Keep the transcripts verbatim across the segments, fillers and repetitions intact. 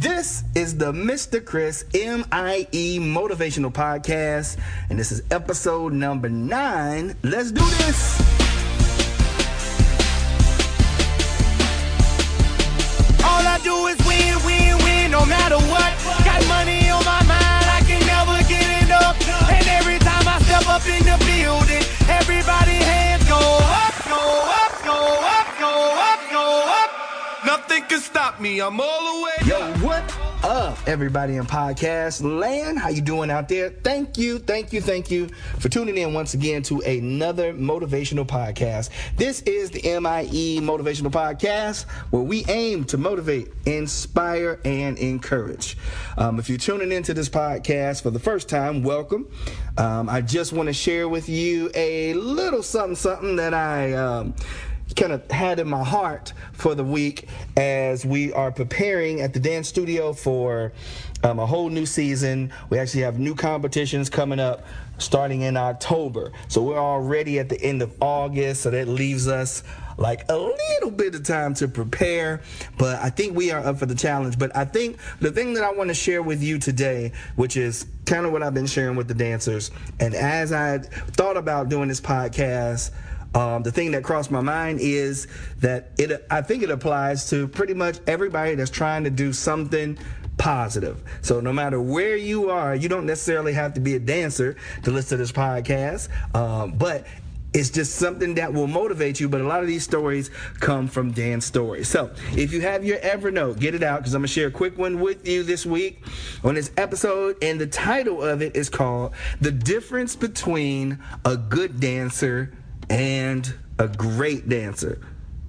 This is the Mister Chris M I E Motivational Podcast, and this is episode number nine. Let's do this. All I do is win, win, win, no matter what. Got money on my mind, I can never get enough. And every time I step up in the building, everybody hands go up, go up, go up, go up, go up. Nothing can stop me, I'm all the way. Yo, what up, everybody in podcast land? How you doing out there? Thank you, thank you, thank you for tuning in once again to another motivational podcast. This is the M I E Motivational Podcast, where we aim to motivate, inspire, and encourage. Um, if you're tuning into this podcast for the first time, welcome. Um, I just want to share with you a little something, something that I... Um, kind of had in my heart for the week as we are preparing at the dance studio for um, a whole new season. We actually have new competitions coming up starting in October. So we're already at the end of August, so that leaves us like a little bit of time to prepare, but I think we are up for the challenge. But I think the thing that I want to share with you today, which is kind of what I've been sharing with the dancers, and as I thought about doing this podcast, Um, the thing that crossed my mind is that it, I think it applies to pretty much everybody that's trying to do something positive. So no matter where you are, you don't necessarily have to be a dancer to listen to this podcast, um, but it's just something that will motivate you. But a lot of these stories come from dance stories. So if you have your Evernote, get it out, because I'm going to share a quick one with you this week on this episode. And the title of it is called The Difference Between a Good Dancer and a Great Dancer.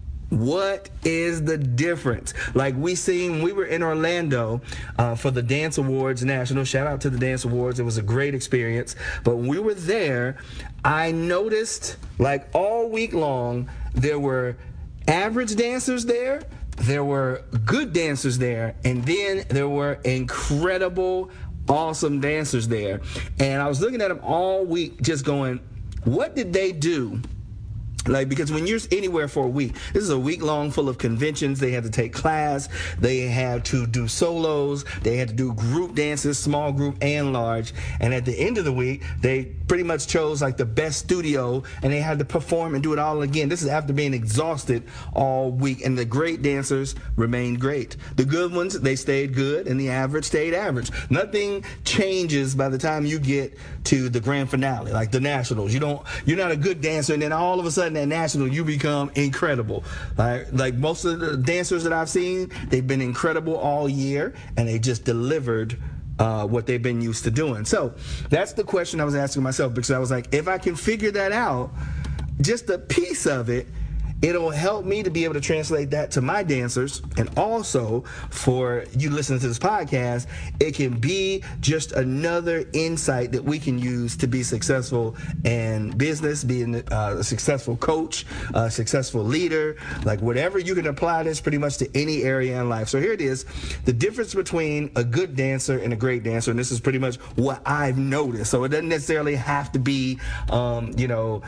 What is the difference? Like we seen, we were in Orlando uh, for the Dance Awards National. Shout out to the Dance Awards. It was a great experience. But when we were there, I noticed like all week long, there were average dancers there, there were good dancers there, and then there were incredible, awesome dancers there. And I was looking at them all week just going, what did they do? Like, because when you're anywhere for a week, this is a week long full of conventions. They had to take class. They had to do solos. They had to do group dances, small group and large. And at the end of the week, they pretty much chose like the best studio, and they had to perform and do it all again. This is after being exhausted all week. And the great dancers remained great. The good ones, they stayed good, and the average stayed average. Nothing changes by the time you get to the grand finale, like the nationals. You don't, you're not a good dancer, and then all of a sudden at national you become incredible. Like like most of the dancers that I've seen, they've been incredible all year, and they just delivered uh, what they've been used to doing. So that's the question I was asking myself, because I was like, if I can figure that out, just a piece of it, it'll help me to be able to translate that to my dancers. And also for you listening to this podcast, it can be just another insight that we can use to be successful in business, being a successful coach, a successful leader, like whatever. You can apply this pretty much to any area in life. So here it is, the difference between a good dancer and a great dancer. And this is pretty much what I've noticed. So it doesn't necessarily have to be, um, you know,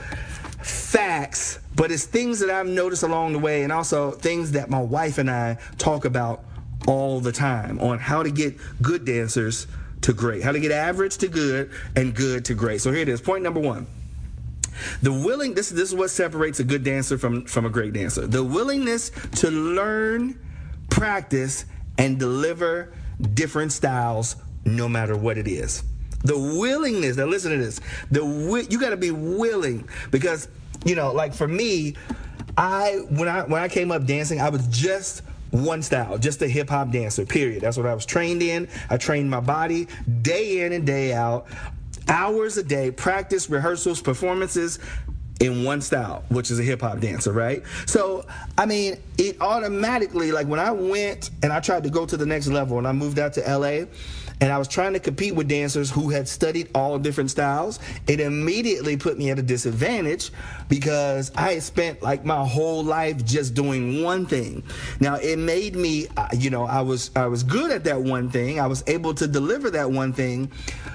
facts, but it's things that I've noticed along the way, and also things that my wife and I talk about all the time on how to get good dancers to great, how to get average to good and good to great. So here it is. Point number one. The willing, this, this is what separates a good dancer from, from a great dancer. The willingness to learn, practice, and deliver different styles no matter what it is. The willingness, now listen to this, the you got to be willing, because, you know, like for me, I when I when I came up dancing, I was just one style, just a hip hop dancer, period. That's what I was trained in. I trained my body day in and day out, hours a day, practice, rehearsals, performances, in one style, which is a hip hop dancer, right? So, I mean, it automatically, like when I went and I tried to go to the next level and I moved out to L A, and I was trying to compete with dancers who had studied all different styles, it immediately put me at a disadvantage, because I had spent like my whole life just doing one thing. Now, it made me, you know, I was I was good at that one thing. I was able to deliver that one thing.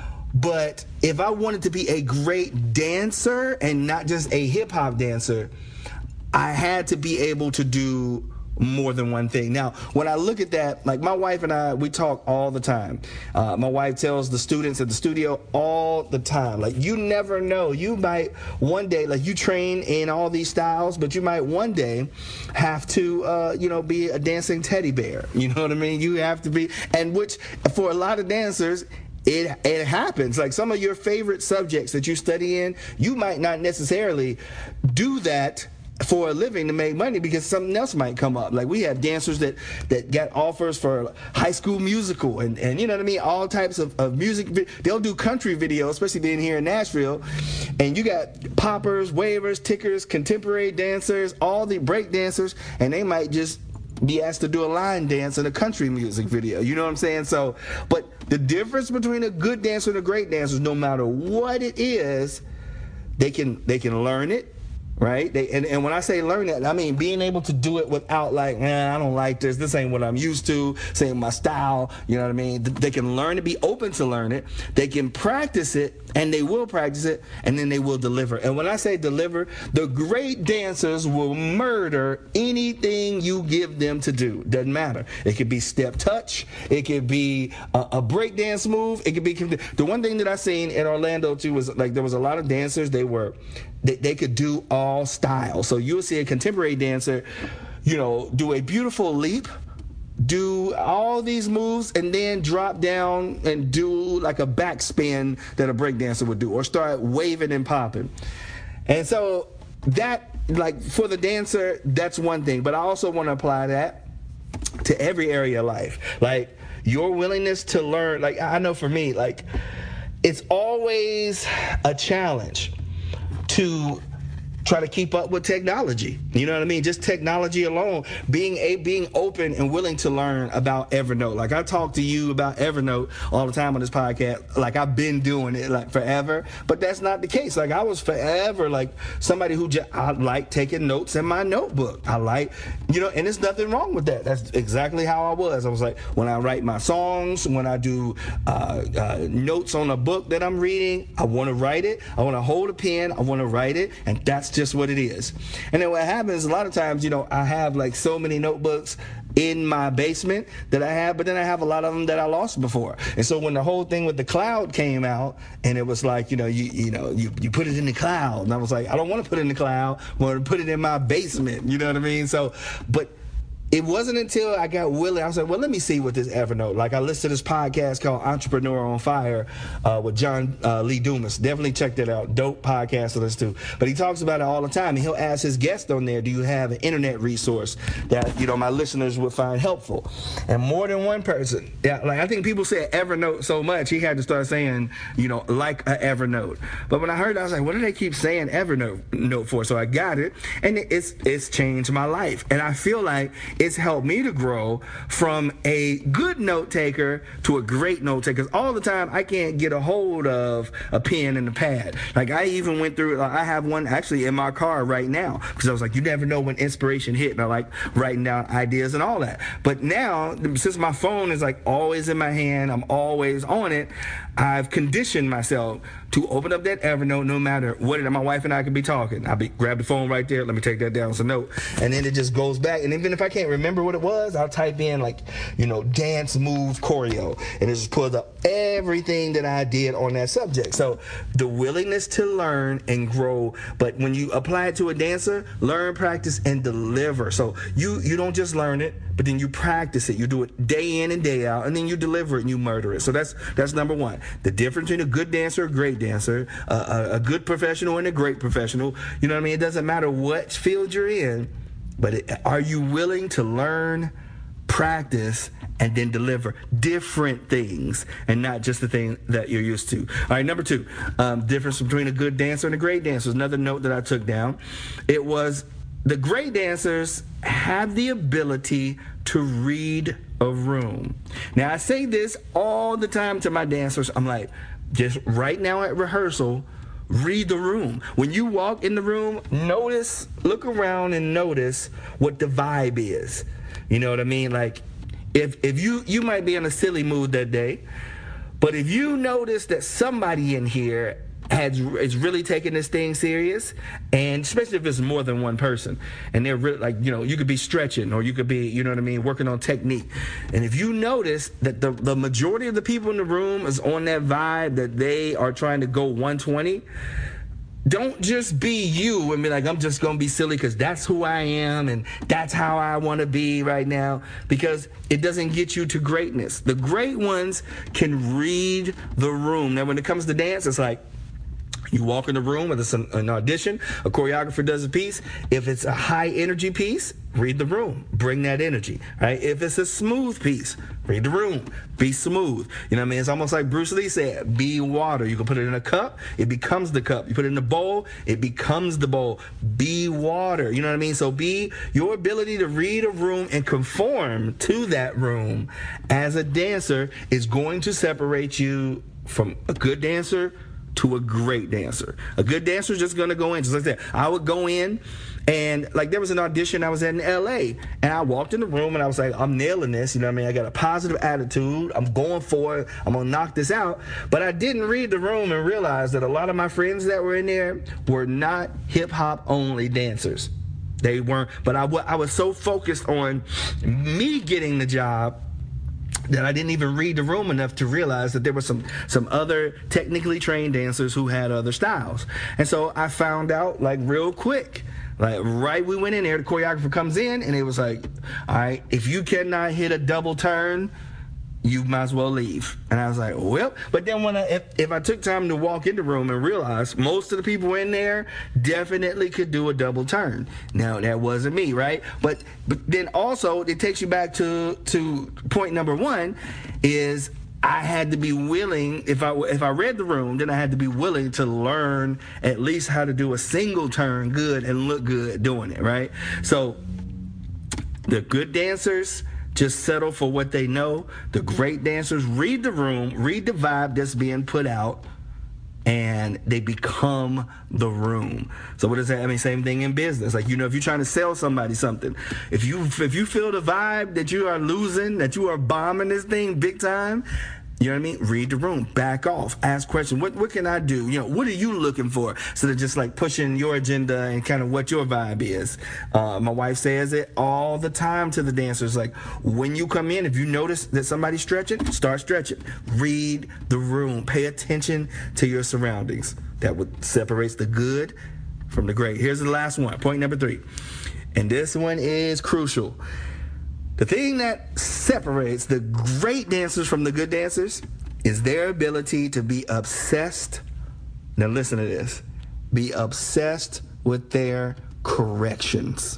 But if I wanted to be a great dancer and not just a hip hop dancer, I had to be able to do more than one thing. Now, when I look at that, like my wife and I, we talk all the time. Uh, my wife tells the students at the studio all the time, like, you never know. You might one day, like, you train in all these styles, but you might one day have to, uh, you know, be a dancing teddy bear. You know what I mean? You have to be, and which for a lot of dancers, It it happens. Like some of your favorite subjects that you study in, you might not necessarily do that for a living to make money because something else might come up. Like we have dancers that, that got offers for High School Musical and, and you know what I mean, all types of, of music. They'll do country videos, especially being here in Nashville. And you got poppers, wavers, tickers, contemporary dancers, all the break dancers, and they might just be asked to do a line dance in a country music video. You know what I'm saying? So, but the difference between a good dancer and a great dancer is no matter what it is, they can they can learn it. Right? They, and, and when I say learn it, I mean being able to do it without like, eh, I don't like this. This ain't what I'm used to. Saying my style. You know what I mean? They can learn to be open to learn it. They can practice it, and they will practice it, and then they will deliver. And when I say deliver, the great dancers will murder anything you give them to do. Doesn't matter. It could be step touch. It could be a, a break dance move. It could be the one thing that I seen in Orlando too was like there was a lot of dancers. They were they, they could do all styles. So you'll see a contemporary dancer, you know, do a beautiful leap, do all these moves, and then drop down and do like a backspin that a break dancer would do, or start waving and popping. And so that, like for the dancer, that's one thing. But I also want to apply that to every area of life. Like your willingness to learn. Like I know for me, like it's always a challenge to try to keep up with technology. You know what I mean? Just technology alone, being a being open and willing to learn about Evernote. Like I talk to you about Evernote all the time on this podcast. Like I've been doing it like forever, but that's not the case. Like I was forever like somebody who just, I like taking notes in my notebook. I like, you know, and there's nothing wrong with that. That's exactly how I was. I was like, when I write my songs, when I do uh, uh, notes on a book that I'm reading, I want to write it. I want to hold a pen. I want to write it, and that's just what it is. And then what happens a lot of times, you know, I have like so many notebooks in my basement that I have, but then I have a lot of them that I lost before. And so when the whole thing with the cloud came out, and it was like, you know, you you know, you, you put it in the cloud, and I was like, I don't want to put it in the cloud, I want to put it in my basement. You know what I mean? So, but it wasn't until I got willing, I was like, well, let me see what this Evernote. Like I listened to this podcast called Entrepreneur on Fire uh, with John uh, Lee Dumas. Definitely check that out. Dope podcast to listen to. But he talks about it all the time. And he'll ask his guests on there, do you have an internet resource that, you know, my listeners would find helpful? And more than one person. Yeah, like I think people say Evernote so much, he had to start saying, you know, like a Evernote. But when I heard it, I was like, what do they keep saying Evernote note for? So I got it, and it's it's changed my life. And I feel like it's helped me to grow from a good note taker to a great note taker. All the time, I can't get a hold of a pen and a pad. Like I even went through, like, I have one actually in my car right now, because I was like, you never know when inspiration hit, and I like writing down ideas and all that. But now, since my phone is like always in my hand, I'm always on it, I've conditioned myself to open up that Evernote no matter what it is. My wife and I can be talking. I'll be grab the phone right there, let me take that down as a note, and then it just goes back. And even if I can't remember what it was, I'll type in like, you know, dance move choreo, and it just pulls up everything that I did on that subject. So the willingness to learn and grow, but when you apply it to a dancer, learn, practice, and deliver. So you you don't just learn it, but then you practice it. You do it day in and day out, and then you deliver it and you murder it. So that's that's number one. The difference between a good dancer, a great dancer, uh, a, a good professional, and a great professional. You know what I mean? It doesn't matter what field you're in, but it, are you willing to learn, practice, and then deliver different things, and not just the thing that you're used to. All right, number two, um, difference between a good dancer and a great dancer is another note that I took down. It was the great dancers have the ability to read a room. Now, I say this all the time to my dancers. I'm like, just right now at rehearsal, read the room. When you walk in the room, notice, look around and notice what the vibe is. You know what I mean? Like, if if you, you might be in a silly mood that day, but if you notice that somebody in here has is really taking this thing serious, and especially if it's more than one person, and they're really like, you know, you could be stretching, or you could be, you know what I mean, working on technique. And if you notice that the the majority of the people in the room is on that vibe that they are trying to go one twenty, don't just be you and be like, I'm just going to be silly because that's who I am and that's how I want to be right now, because it doesn't get you to greatness. The great ones can read the room. Now, when it comes to dance, it's like, you walk in the room, whether it's an, an audition, a choreographer does a piece. If it's a high energy piece, read the room. Bring that energy, right? If it's a smooth piece, read the room. Be smooth. You know what I mean? It's almost like Bruce Lee said, be water. You can put it in a cup, it becomes the cup. You put it in a bowl, it becomes the bowl. Be water. You know what I mean? So be your ability to read a room and conform to that room as a dancer is going to separate you from a good dancer to a great dancer. A good dancer is just going to go in, just like that. I would go in, and like there was an audition I was at in L A, and I walked in the room and I was like, I'm nailing this, you know what I mean? I got a positive attitude, I'm going for it, I'm going to knock this out. But I didn't read the room and realize that a lot of my friends that were in there were not hip-hop only dancers. They weren't, but I, w- I was so focused on me getting the job that I didn't even read the room enough to realize that there were some some other technically trained dancers who had other styles. And so I found out like real quick, like right we went in there, the choreographer comes in and it was like, all right, if you cannot hit a double turn, you might as well leave. And I was like, well, but then when I, if, if I took time to walk in the room and realize most of the people in there definitely could do a double turn. Now, that wasn't me, right? But, but then also it takes you back to, to point number one is I had to be willing, if I, if I read the room, then I had to be willing to learn at least how to do a single turn good and look good doing it, right? So the good dancers just settle for what they know. The great dancers read the room, read the vibe that's being put out, and they become the room. So what does that I mean? Same thing in business. Like, you know, if you're trying to sell somebody something, if you if you feel the vibe that you are losing, that you are bombing this thing big time, you know what I mean? Read the room, back off, ask questions. What what can I do? You know, what are you looking for? So they're just like pushing your agenda and kind of what your vibe is. Uh, my wife says it all the time to the dancers. Like, when you come in, if you notice that somebody's stretching, start stretching. Read the room. Pay attention to your surroundings. That would separates the good from the great. Here's the last one, point number three. And this one is crucial. The thing that separates the great dancers from the good dancers is their ability to be obsessed. Now listen to this. Be obsessed with their corrections.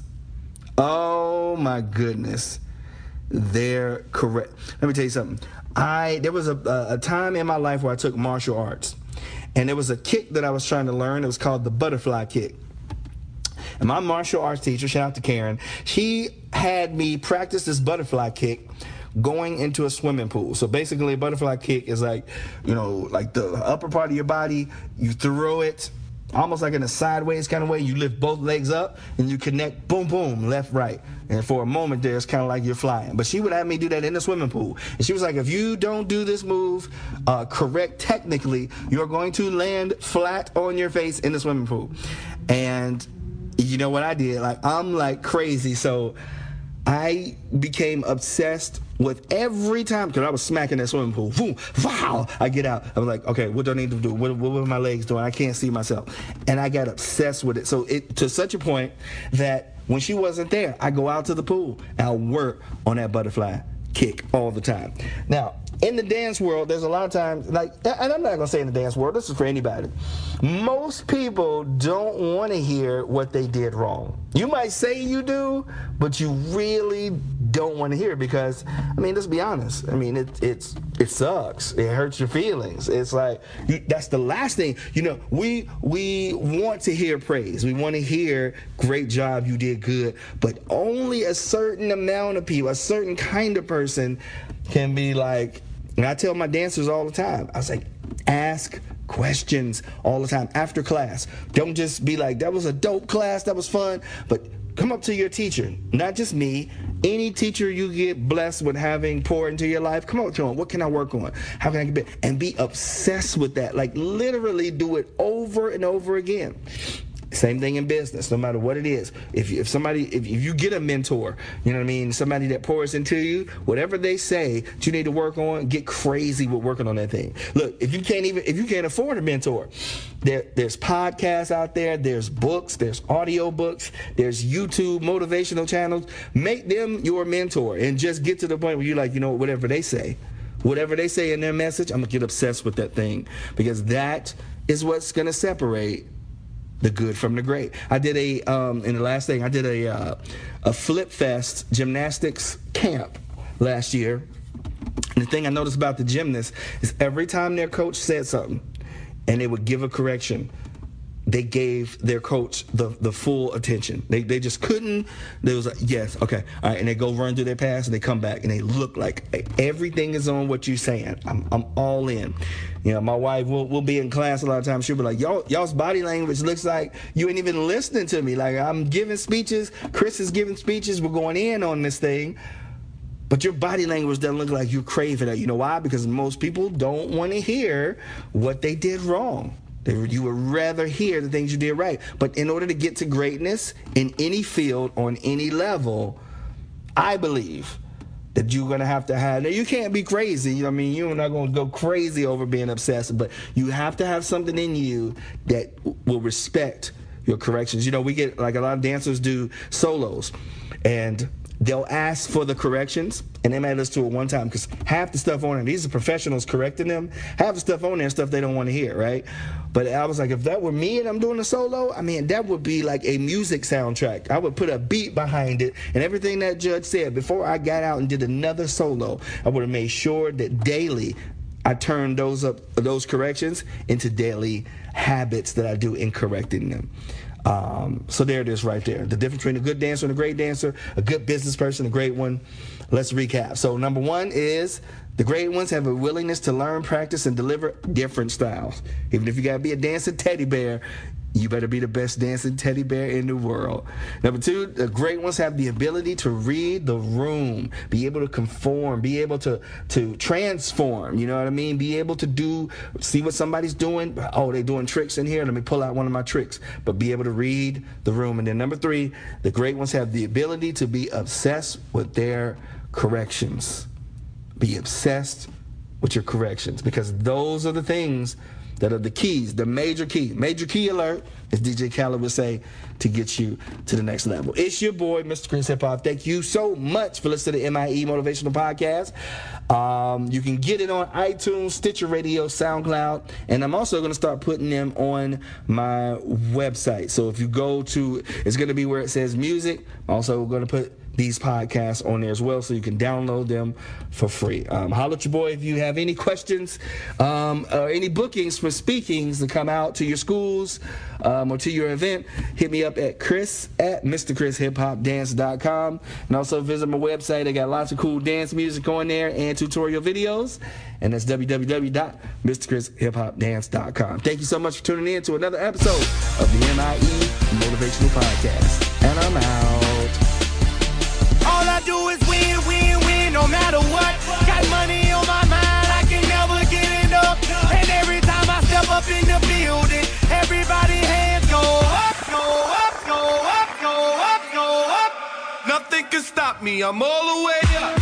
Oh my goodness. They're correct. Let me tell you something. I there was a, a time in my life where I took martial arts. And there was a kick that I was trying to learn. It was called the butterfly kick. And my martial arts teacher, shout out to Karen, she had me practice this butterfly kick going into a swimming pool. So basically a butterfly kick is like, you know, like the upper part of your body, you throw it almost like in a sideways kind of way. You lift both legs up and you connect, boom, boom, left, right. And for a moment there, it's kind of like you're flying. But she would have me do that in the swimming pool. And she was like, if you don't do this move uh, correct technically, you're going to land flat on your face in the swimming pool. And you know what I did? Like, I'm like crazy. So I became obsessed with every time, because I was smacking that swimming pool. Boom, wow. I get out. I was like, okay, what do I need to do? What, what were my legs doing? I can't see myself. And I got obsessed with it. So it to such a point that when she wasn't there, I go out to the pool and I work on that butterfly kick all the time. Now, in the dance world, there's a lot of times, like, and I'm not going to say in the dance world, this is for anybody. Most people don't want to hear what they did wrong. You might say you do, but you really don't want to hear it because, I mean, let's be honest. I mean, it, it's, it sucks. It hurts your feelings. It's like, you, that's the last thing. You know, we, we want to hear praise. We want to hear, great job, you did good. But only a certain amount of people, a certain kind of person can be like, and I tell my dancers all the time, I was like, ask questions all the time after class. Don't just be like, that was a dope class, that was fun, but Come up to your teacher, not just me. Any teacher you get blessed with having poured into your life, come up to them. What can I work on? How can I get better? And be obsessed with that. Like literally do it over and over again. Same thing in business, no matter what it is. If if somebody, if, if you get a mentor, you know what I mean, somebody that pours into you, whatever they say that you need to work on, get crazy with working on that thing. Look, if you can't even, if you can't afford a mentor, there there's podcasts out there, there's books, there's audio books, there's YouTube motivational channels. Make them your mentor and just get to the point where you're like, you know, whatever they say, whatever they say in their message, I'm gonna get obsessed with that thing, because that is what's gonna separate the good from the great. I did a, um, and the last thing, I did a uh, a Flip Fest gymnastics camp last year. And the thing I noticed about the gymnasts is every time their coach said something and they would give a correction, they gave their coach the, the full attention. They they just couldn't. They was like, yes, okay, all right, and they go run through their pass and they come back and they look like everything is on what you're saying. I'm I'm all in. You know, my wife will will be in class a lot of times. She'll be like, y'all y'all's body language looks like you ain't even listening to me. Like I'm giving speeches, Chris is giving speeches, we're going in on this thing. But your body language doesn't look like you're craving it. You know why? Because most people don't want to hear what they did wrong. You would rather hear the things you did right. But in order to get to greatness in any field, on any level, I believe that you're going to have to have, now you can't be crazy. You know what I mean? You're not going to go crazy over being obsessive, but you have to have something in you that will respect your corrections. You know, we get, like a lot of dancers do solos, and they'll ask for the corrections, and they might listen to it one time, because half the stuff on there, these are professionals correcting them, half the stuff on there is stuff they don't want to hear, right? But I was like, if that were me and I'm doing a solo, I mean, that would be like a music soundtrack. I would put a beat behind it, and everything that judge said, before I got out and did another solo, I would have made sure that daily I turned those up, those corrections into daily habits that I do in correcting them. Um, so there it is right there. The difference between a good dancer and a great dancer, a good business person, a great one. Let's recap. So number one is the great ones have a willingness to learn, practice, and deliver different styles. Even if you got to be a dancing teddy bear, you better be the best dancing teddy bear in the world. Number two, the great ones have the ability to read the room, be able to conform, be able to, to transform, you know what I mean? Be able to do, see what somebody's doing. Oh, they're doing tricks in here. Let me pull out one of my tricks. But be able to read the room. And then number three, the great ones have the ability to be obsessed with their corrections. Be obsessed with your corrections, because those are the things that are the keys, the major key, major key alert, as D J Khaled would say, to get you to the next level. It's your boy, Mister Chris Hip Hop. Thank you so much for listening to the M I E Motivational Podcast. Um, you can get it on iTunes, Stitcher Radio, SoundCloud, and I'm also going to start putting them on my website. So if you go to, it's going to be where it says music. I'm also going to put these podcasts on there as well, so you can download them for free. Um, holler at your boy if you have any questions um, or any bookings for speakings to come out to your schools um, or to your event. Hit me up at Chris at Mister Chris Hip Hop Dance dot com, and also visit my website. I got lots of cool dance music on there and tutorial videos, and that's w w w dot Mister Chris Hip Hop Dance dot com. Thank you so much for tuning in to another episode of the M I E Motivational Podcast, and I'm out. All I do is win, win, win, no matter what. Got money on my mind, I can never get enough. And every time I step up in the building, everybody hands go up, go up, go up, go up, go up. Nothing can stop me, I'm all the way up.